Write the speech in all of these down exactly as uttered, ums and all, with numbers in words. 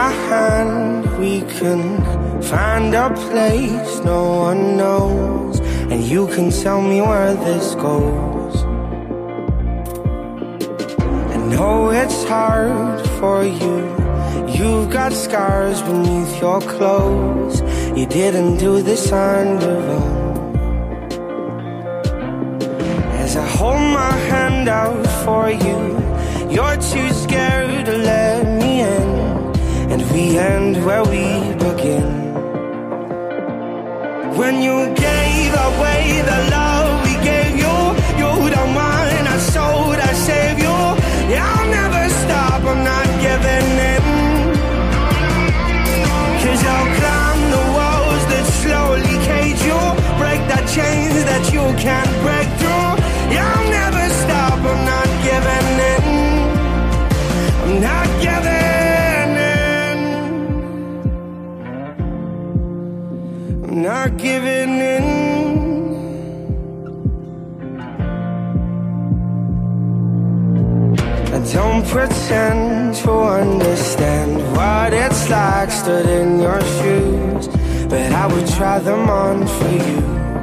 my hand, we can find a place no one knows, and you can tell me where this goes. I know it's hard for you, you've got scars beneath your clothes. You didn't do this on your own. As I hold my hand out for you, you're too scared to let me in, and we end where we begin. When you gave away the love we gave you, you don't mind, I sold, I saved you. Yeah, I'll never stop, I'm not giving in. Cause I'll climb the walls that slowly cage you, break the chains that you can't break through. Yeah, I'll never stop, I'm not giving in. I'm not giving in. I'm not giving in. I don't pretend to understand what it's like stood in your shoes, but I would try them on for you.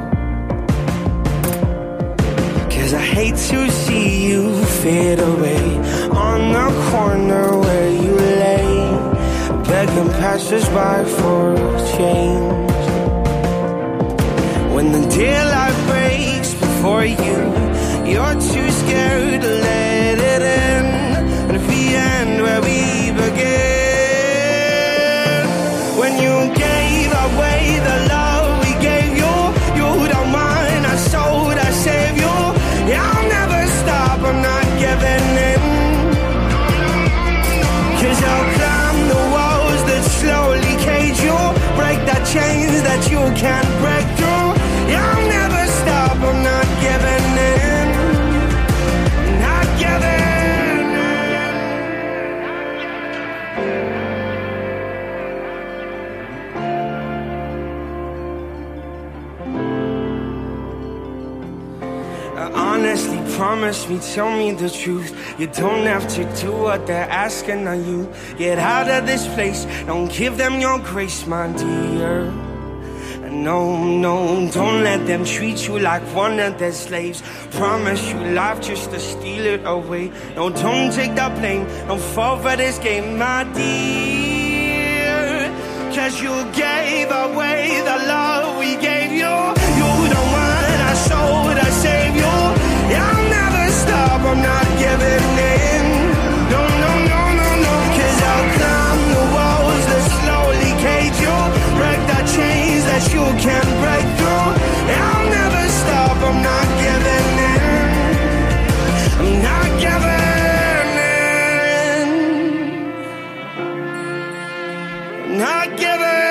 Cause I hate to see you fade away on the corner where you lay, begging passers-by for change. When the daylight breaks before you, you're too scared to let it in, and if we end where we begin. When you gave away the love we gave you, you don't mind, I sold, I saved you. Yeah, I'll never stop, I'm not giving in. Cause I'll climb the walls that slowly cage you, break the chains that you can't break through. Yeah, I'll never stop, I'm not giving in. I'm not giving honestly, promise me, tell me the truth. You don't have to do what they're asking of you. Get out of this place, don't give them your grace, my dear. No, no, don't let them treat you like one of their slaves. Promise you life just to steal it away. No, don't take the blame, don't fall for this game, my dear. Cause you gave away the love we gave you. You don't mind, I sold, I saved you. Yeah, I'll never stop, I'm not giving in. No, no, no, no, no. Cause I'll climb the walls that slowly cage you, break the chains that you can't break through. Yeah, I'll never stop, I'm not giving in. I'm not giving in. I'm not giving in.